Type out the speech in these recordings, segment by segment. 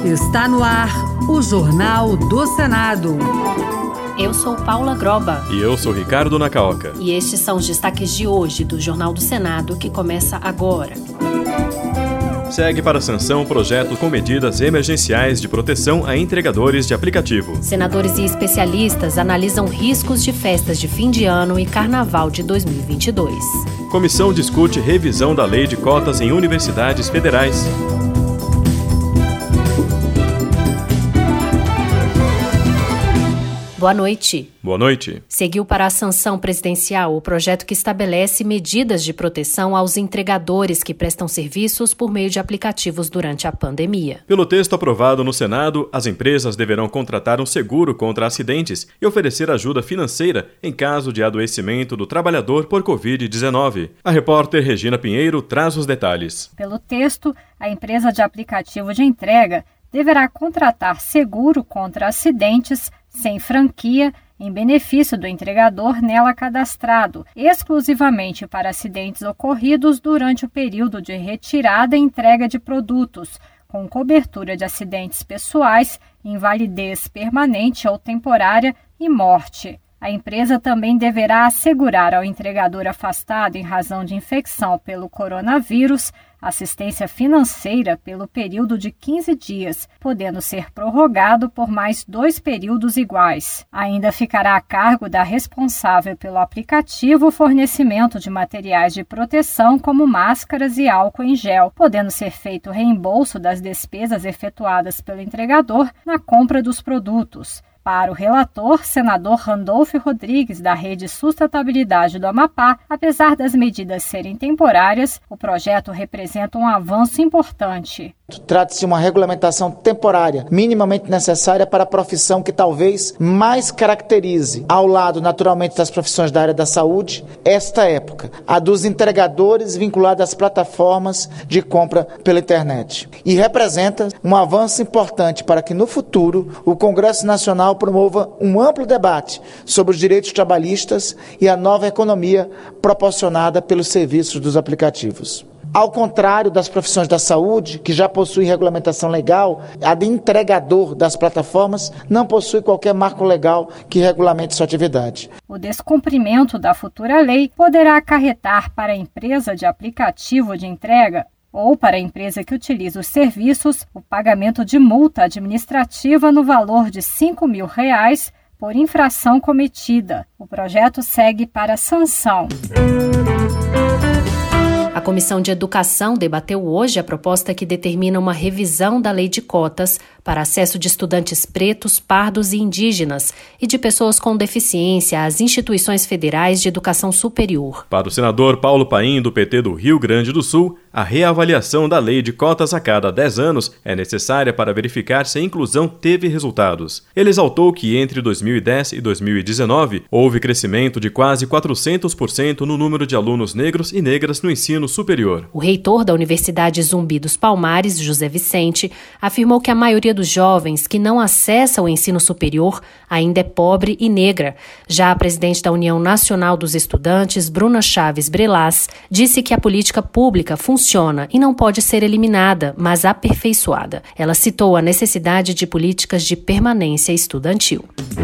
Está no ar o Jornal do Senado. Eu sou Paula Groba. E eu sou Ricardo Nacaoca. E estes são os destaques de hoje do Jornal do Senado, que começa agora. Segue para sanção projeto com medidas emergenciais de proteção a entregadores de aplicativo. Senadores e especialistas analisam riscos de festas de fim de ano e carnaval de 2022. Comissão discute revisão da lei de cotas em universidades federais. Boa noite. Boa noite. Seguiu para a sanção presidencial o projeto que estabelece medidas de proteção aos entregadores que prestam serviços por meio de aplicativos durante a pandemia. Pelo texto aprovado no Senado, as empresas deverão contratar um seguro contra acidentes e oferecer ajuda financeira em caso de adoecimento do trabalhador por Covid-19. A repórter Regina Pinheiro traz os detalhes. Pelo texto, a empresa de aplicativo de entrega deverá contratar seguro contra acidentes sem franquia, em benefício do entregador nela cadastrado, exclusivamente para acidentes ocorridos durante o período de retirada e entrega de produtos, com cobertura de acidentes pessoais, invalidez permanente ou temporária e morte. A empresa também deverá assegurar ao entregador afastado em razão de infecção pelo coronavírus assistência financeira pelo período de 15 dias, podendo ser prorrogado por mais 2 períodos iguais. Ainda ficará a cargo da responsável pelo aplicativo o fornecimento de materiais de proteção como máscaras e álcool em gel, podendo ser feito reembolso das despesas efetuadas pelo entregador na compra dos produtos. Para o relator, senador Randolfo Rodrigues, da Rede Sustentabilidade do Amapá, apesar das medidas serem temporárias, o projeto representa um avanço importante. Trata-se de uma regulamentação temporária, minimamente necessária para a profissão que talvez mais caracterize, ao lado naturalmente das profissões da área da saúde, esta época, a dos entregadores vinculados às plataformas de compra pela internet. E representa um avanço importante para que no futuro o Congresso Nacional promova um amplo debate sobre os direitos trabalhistas e a nova economia proporcionada pelos serviços dos aplicativos. Ao contrário das profissões da saúde, que já possuem regulamentação legal, a de entregador das plataformas não possui qualquer marco legal que regulamente sua atividade. O descumprimento da futura lei poderá acarretar para a empresa de aplicativo de entrega ou para a empresa que utiliza os serviços o pagamento de multa administrativa no valor de R$ 5.000 por infração cometida. O projeto segue para a sanção. A Comissão de Educação debateu hoje a proposta que determina uma revisão da lei de cotas para acesso de estudantes pretos, pardos e indígenas e de pessoas com deficiência às instituições federais de educação superior. Para o senador Paulo Paim, do PT do Rio Grande do Sul, a reavaliação da lei de cotas a cada 10 anos é necessária para verificar se a inclusão teve resultados. Ele exaltou que entre 2010 e 2019 houve crescimento de quase 400% no número de alunos negros e negras no ensino superior. O reitor da Universidade Zumbi dos Palmares, José Vicente, afirmou que a maioria dos jovens que não acessa o ensino superior ainda é pobre e negra. Já a presidente da União Nacional dos Estudantes, Bruna Chaves Brelas, disse que a política pública funciona e não pode ser eliminada, mas aperfeiçoada. Ela citou a necessidade de políticas de permanência estudantil.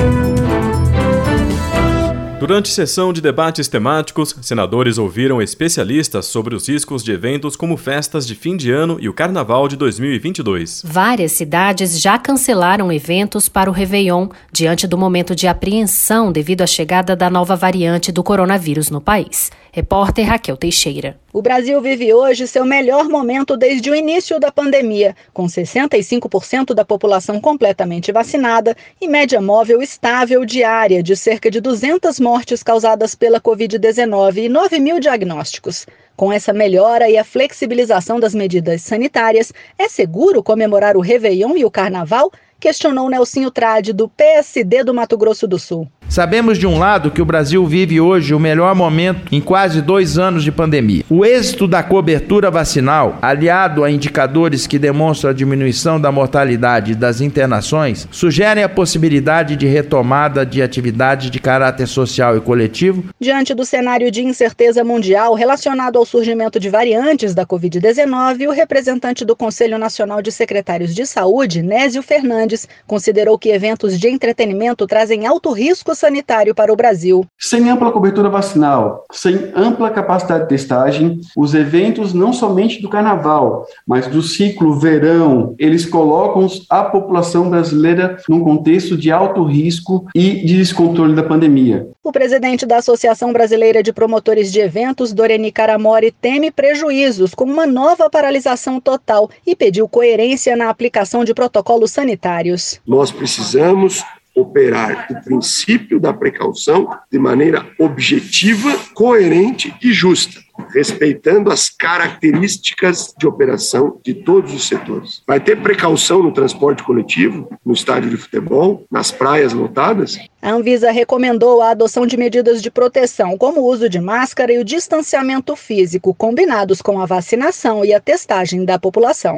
Durante sessão de debates temáticos, senadores ouviram especialistas sobre os riscos de eventos como festas de fim de ano e o Carnaval de 2022. Várias cidades já cancelaram eventos para o Réveillon, diante do momento de apreensão devido à chegada da nova variante do coronavírus no país. Repórter Raquel Teixeira. O Brasil vive hoje seu melhor momento desde o início da pandemia, com 65% da população completamente vacinada e média móvel estável diária de cerca de 200 mortes causadas pela Covid-19 e 9 mil diagnósticos. Com essa melhora e a flexibilização das medidas sanitárias, é seguro comemorar o Réveillon e o Carnaval? Questionou Nelsinho Trade, do PSD do Mato Grosso do Sul. Sabemos de um lado que o Brasil vive hoje o melhor momento em quase 2 anos de pandemia. O êxito da cobertura vacinal, aliado a indicadores que demonstram a diminuição da mortalidade e das internações, sugerem a possibilidade de retomada de atividades de caráter social e coletivo. Diante do cenário de incerteza mundial relacionado ao surgimento de variantes da Covid-19, o representante do Conselho Nacional de Secretários de Saúde, Nésio Fernandes, considerou que eventos de entretenimento trazem alto risco sanitário para o Brasil. Sem ampla cobertura vacinal, sem ampla capacidade de testagem, os eventos não somente do carnaval, mas do ciclo verão, eles colocam a população brasileira num contexto de alto risco e de descontrole da pandemia. O presidente da Associação Brasileira de Promotores de Eventos, Doreni Caramori, teme prejuízos com uma nova paralisação total e pediu coerência na aplicação de protocolos sanitários. Nós precisamos operar o princípio da precaução de maneira objetiva, coerente e justa, respeitando as características de operação de todos os setores. Vai ter precaução no transporte coletivo, no estádio de futebol, nas praias lotadas? A Anvisa recomendou a adoção de medidas de proteção, como o uso de máscara e o distanciamento físico, combinados com a vacinação e a testagem da população.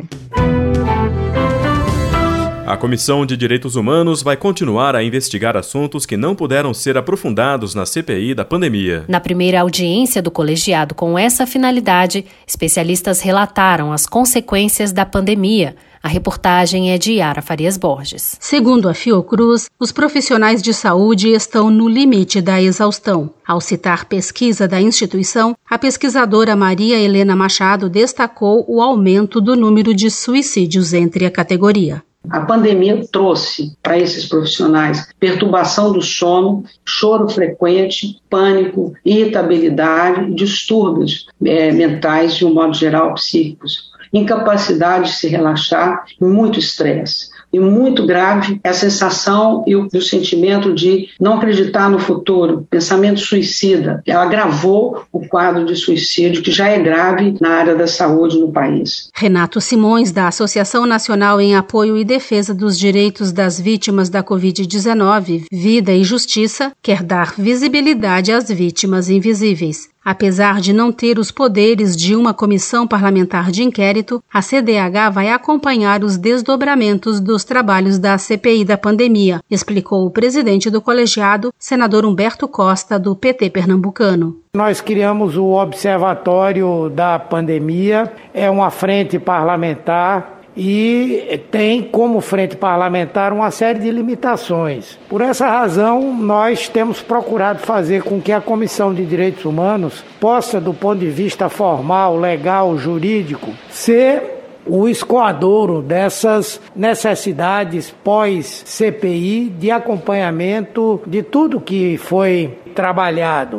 A Comissão de Direitos Humanos vai continuar a investigar assuntos que não puderam ser aprofundados na CPI da pandemia. Na primeira audiência do colegiado com essa finalidade, especialistas relataram as consequências da pandemia. A reportagem é de Yara Farias Borges. Segundo a Fiocruz, os profissionais de saúde estão no limite da exaustão. Ao citar pesquisa da instituição, a pesquisadora Maria Helena Machado destacou o aumento do número de suicídios entre a categoria. A pandemia trouxe para esses profissionais perturbação do sono, choro frequente, pânico, irritabilidade e distúrbios mentais, de um modo geral, psíquicos, incapacidade de se relaxar e muito estresse. E muito grave é a sensação e o sentimento de não acreditar no futuro, pensamento suicida. Ela agravou o quadro de suicídio, que já é grave na área da saúde no país. Renato Simões, da Associação Nacional em Apoio e Defesa dos Direitos das Vítimas da Covid-19, Vida e Justiça, quer dar visibilidade às vítimas invisíveis. Apesar de não ter os poderes de uma comissão parlamentar de inquérito, a CDH vai acompanhar os desdobramentos dos trabalhos da CPI da pandemia, explicou o presidente do colegiado, senador Humberto Costa, do PT pernambucano. Nós criamos o Observatório da Pandemia, é uma frente parlamentar e tem como frente parlamentar uma série de limitações. Por essa razão, nós temos procurado fazer com que a Comissão de Direitos Humanos possa, do ponto de vista formal, legal, jurídico, ser o escoadouro dessas necessidades pós-CPI de acompanhamento de tudo que foi trabalhado.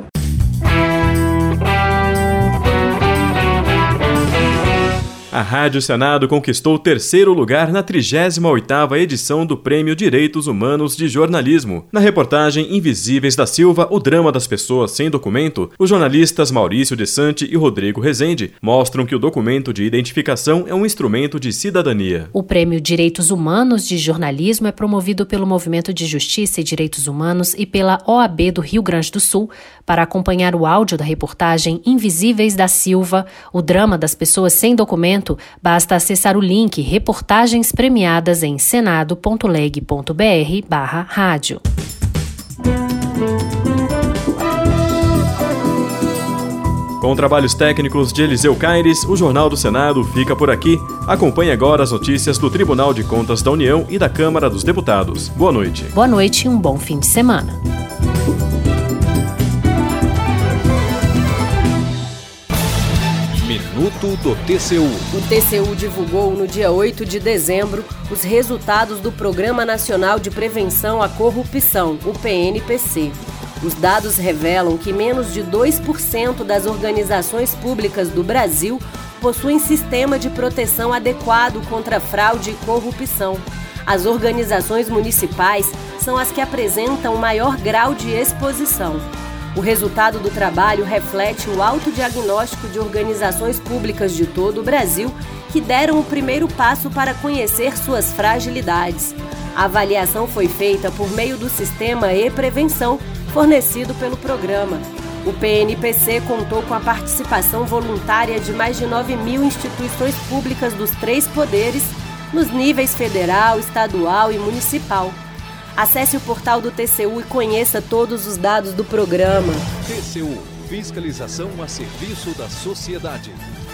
A Rádio Senado conquistou o 3º lugar na 38ª edição do Prêmio Direitos Humanos de Jornalismo. Na reportagem Invisíveis da Silva, o drama das pessoas sem documento, os jornalistas Maurício de Santi e Rodrigo Rezende mostram que o documento de identificação é um instrumento de cidadania. O Prêmio Direitos Humanos de Jornalismo é promovido pelo Movimento de Justiça e Direitos Humanos e pela OAB do Rio Grande do Sul. Para acompanhar o áudio da reportagem Invisíveis da Silva, o drama das pessoas sem documento, basta acessar o link Reportagens Premiadas em senado.leg.br/rádio. Com trabalhos técnicos de Eliseu Caires, o Jornal do Senado fica por aqui. Acompanhe agora as notícias do Tribunal de Contas da União e da Câmara dos Deputados. Boa noite. Boa noite e um bom fim de semana. Minuto do TCU. O TCU divulgou no dia 8 de dezembro os resultados do Programa Nacional de Prevenção à Corrupção, o PNPC. Os dados revelam que menos de 2% das organizações públicas do Brasil possuem sistema de proteção adequado contra fraude e corrupção. As organizações municipais são as que apresentam o maior grau de exposição. O resultado do trabalho reflete o autodiagnóstico de organizações públicas de todo o Brasil que deram o primeiro passo para conhecer suas fragilidades. A avaliação foi feita por meio do sistema e-Prevenção, fornecido pelo programa. O PNPC contou com a participação voluntária de mais de 9.000 instituições públicas dos 3 poderes, nos níveis federal, estadual e municipal. Acesse o portal do TCU e conheça todos os dados do programa. TCU, fiscalização a serviço da sociedade.